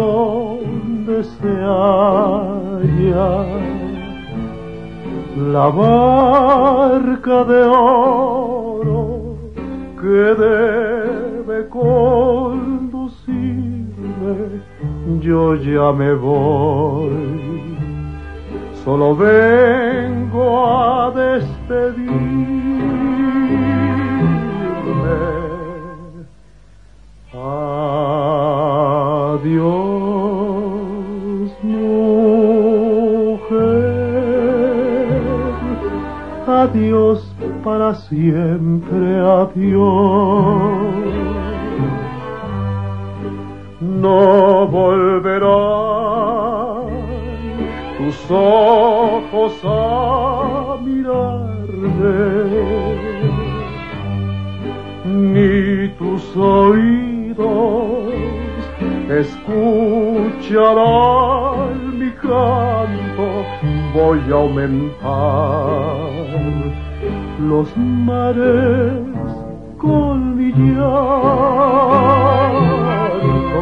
donde se halla la barca de oro que debe conducirme, yo ya me voy. Solo vengo a despedirme. Adiós, mujer. Adiós para siempre, adiós. No volverán tus ojos a mirarme, ni tus oídos escucharán mi canto. Voy a aumentar los mares con mi llanto.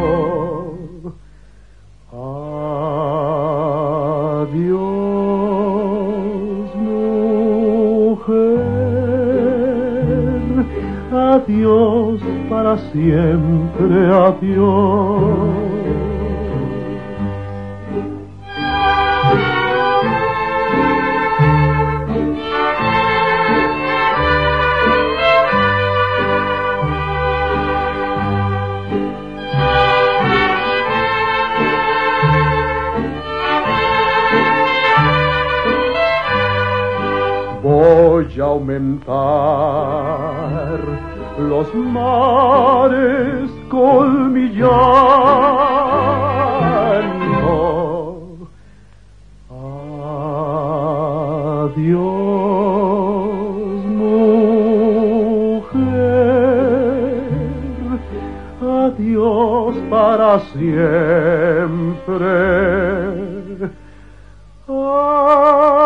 Adiós, mujer, adiós para siempre, adiós. Voy a aumentar los mares con mi llanto. Adiós, mujer, adiós para siempre.